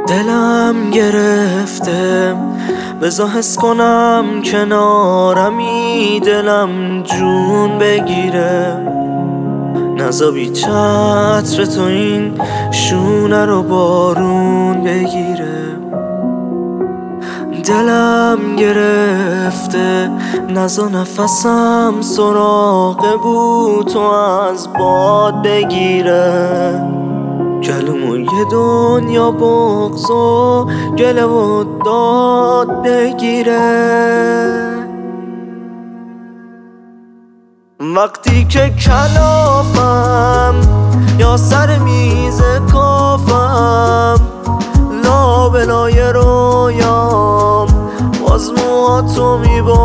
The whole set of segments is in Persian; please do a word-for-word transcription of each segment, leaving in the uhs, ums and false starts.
دلم گرفته بذار حس کنم کنارمی، دلم جون بگیره نزا بی چتر تو این شونه رو بارون بگیره. دلم گرفته نزا نفسم سراغ بود تو از باد بگیره، گلومو یه دنیا بغض و گله و داد بگیره. وقتی که کلافم یا سر میز کافم، لابلای رویام باز موهاتو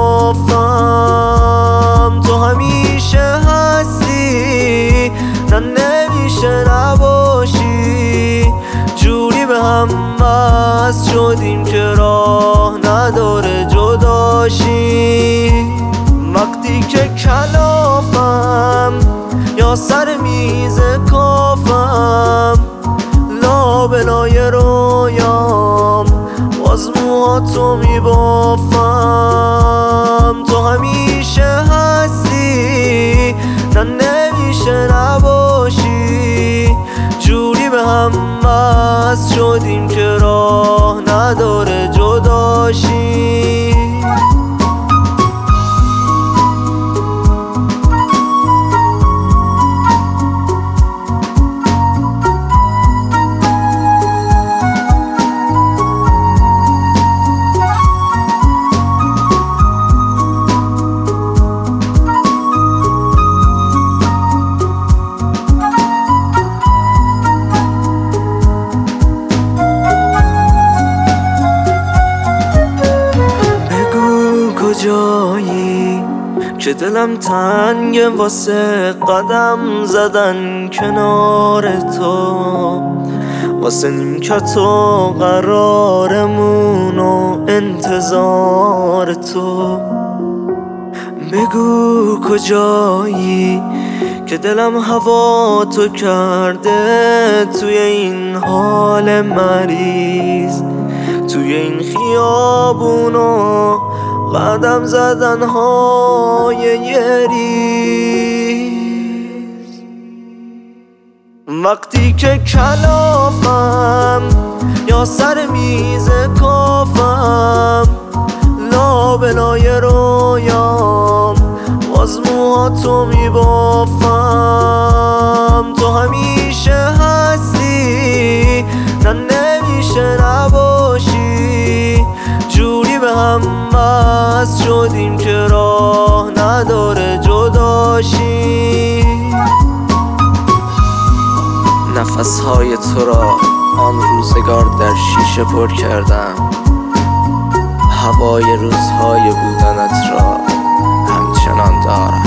میبافم. تو همیشه هستی نه نمیشه نباشی، جوری به هم وصل شدیم که راه نداره جداشی. وقتی که کلافم یا سر میز کافم، لابلای رویام باز موهاتو میبافم. تو همیشه هستی نه نمیشه نباشی، جوری به هم وصل شدیم که راه نداره جداشی. کجایی که دلم تنگه واسه قدم زدن کنار تو، واسه نیمکت و قرارمون و انتظار تو. بگو کجایی که دلم هوا تو کرده توی این حال مریض، توی این خیابون و قدم زدن های یه ریز. وقتی که کلافم یا سر میز کافم، لابلای رویام باز موهاتو میبافم. تو همیشه هستی نه نمیشه نباشی، جوری به هم وصل شدیم که راه نداره جداشی. نفسهای تو را آن روزگار در شیشه پر کردم، هوای روزهای بودنت را همچنان دارم.